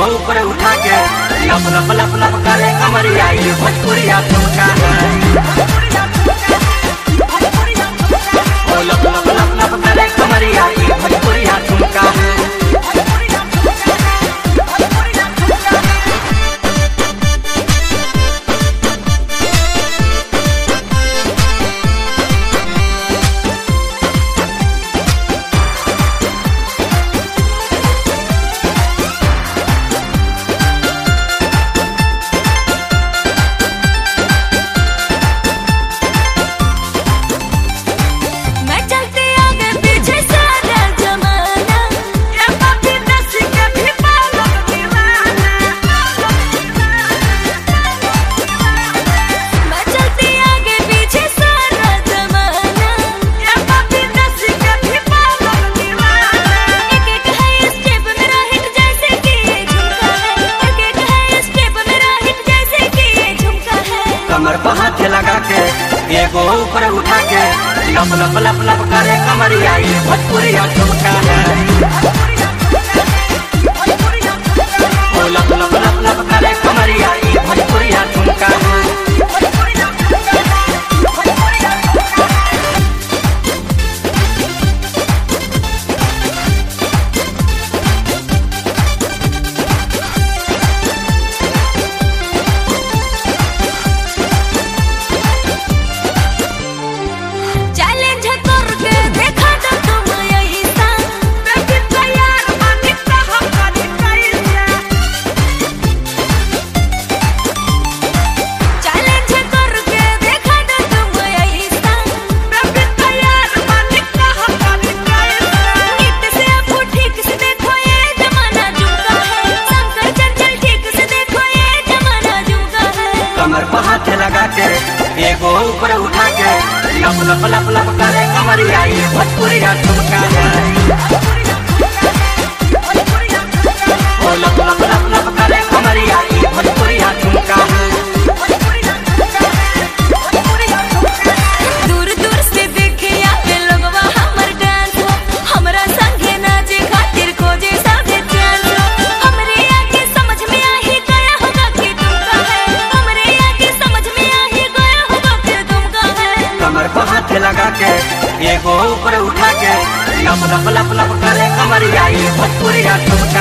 ऊपर उठा के लप लप लप लप करे कमरिया ये भोजपुरिया ठुमका है। ओ लप लप लप लप करे कमरिया ये भोजपुरिया ठुमका है। कमर पर हाथ लगा के एगो ऊपर उठा के लप लप लप लप करे कमरिया ये भोजपुरिया ठुमका है। ओ लप लप लप लप करे कमरिया ये भोजपुरिया ठुमका है। कमर पर हाथ लगा के एगो ऊपर उठा के लप लप लप लप करे कमरिया ये भोजपुरिया ठुमका है। ओ लप लप लप लप करे कमरिया ये भोजपुरिया ठुमका है। दूर दूर से देखे आते लोगवा हमर डांस हो, हमरा संगे नाचे खातिर खोजे साथे चांस हो। हमरे आगे समझ में आ ही गया होगा कि तुमका है, हमरे आगे समझ में आ ही गया होगा कि तुमका है। कमर पर हाथ लगा के एगो ऊपर उठा के लप लप लप लप करे कमरिया ये भोजपुरिया ठुमका